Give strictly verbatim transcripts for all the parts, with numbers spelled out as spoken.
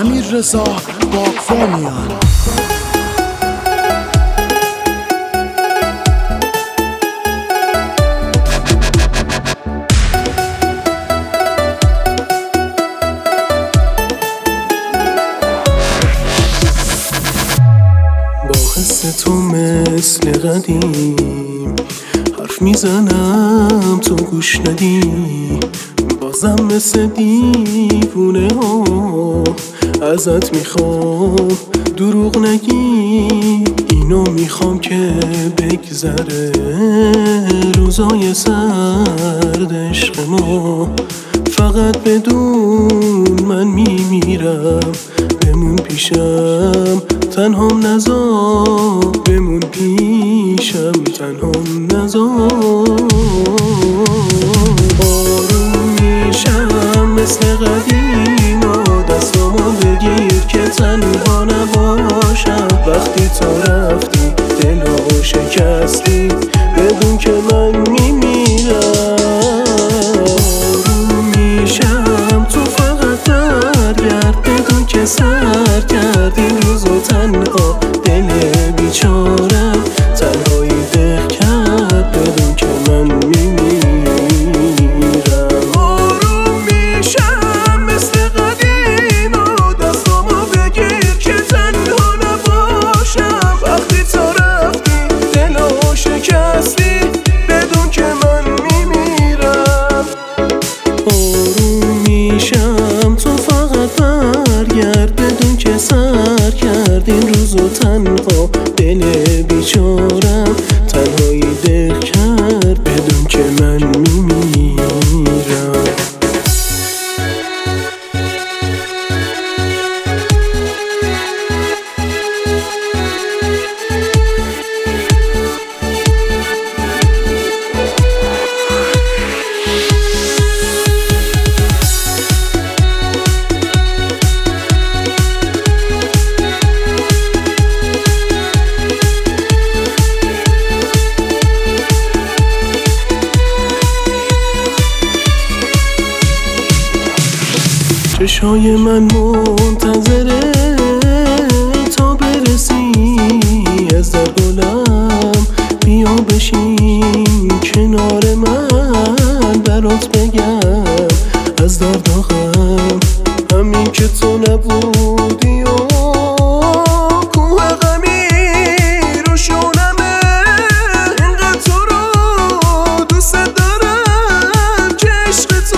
امیررضا باغبانیان. با حس تو مثل قدیم حرف میزنم تو گوش ندی، بازم مثل دیوونه ها ازت میخوام دروغ نگی. اینو میخوام که بگذره روزای سرد عشق ما، فقط بدون من میمیرم. بمون پیشم تنهام نذار، بمون پیشم تنهام نذار. آروم میشم مثل قدیما، دستامو بگیر که تنها نباشم. وقتی تو رفتی دلو شکستی، بدون که من میمیرم. آروم میشم تو فقط برگرد، بدون که سر کردی روزو تنها. دل بیچارم تنهایی دق کرد، بدون که من میمیرم. آروم میشم مثل قدیما، دستامو بگیر که تنها نباشم. وقتی تو رفتی دلو شکستی، بدون که من میمیرم. آروم میشم تو فقط برگرد، بدون که سر کردین روزو تنها. دل بیچارم تنهایی دق کرد، بدون که من میمیرم. چشای من منتظره تا برسی از در گلم. بیا بشین کنار من، برات بگم از درد و غم. همین که تو نبودی و کوه غمی رو شونمه. اینقدر تو رو دوست دارم که عشق تو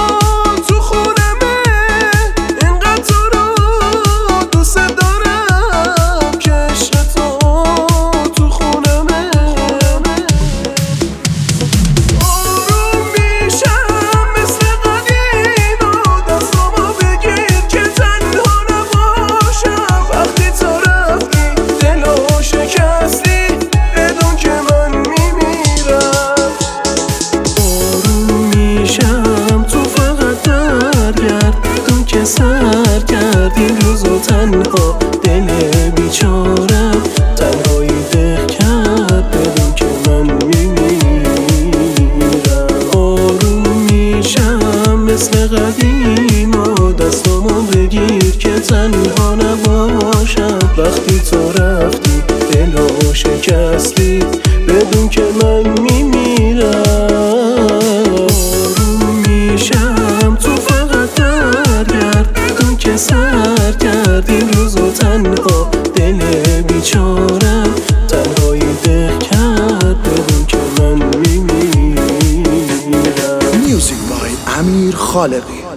سر کردین روزو تنها. دل بیچارم تنهایی دق کرد، بدون که من میمیرم. آروم میشم مثل قدیما، دستامو بگیر که تنها نباشم. وقتی تو رفتی دلو شکستی، بدون که من میمیرم. آروم میشم تو فقط برگرد، که سر کردی روزو تنها. دل بیچارم تنهایی دق کرد، بدون که من میمیرم. میوزیک بای امیر خالقی.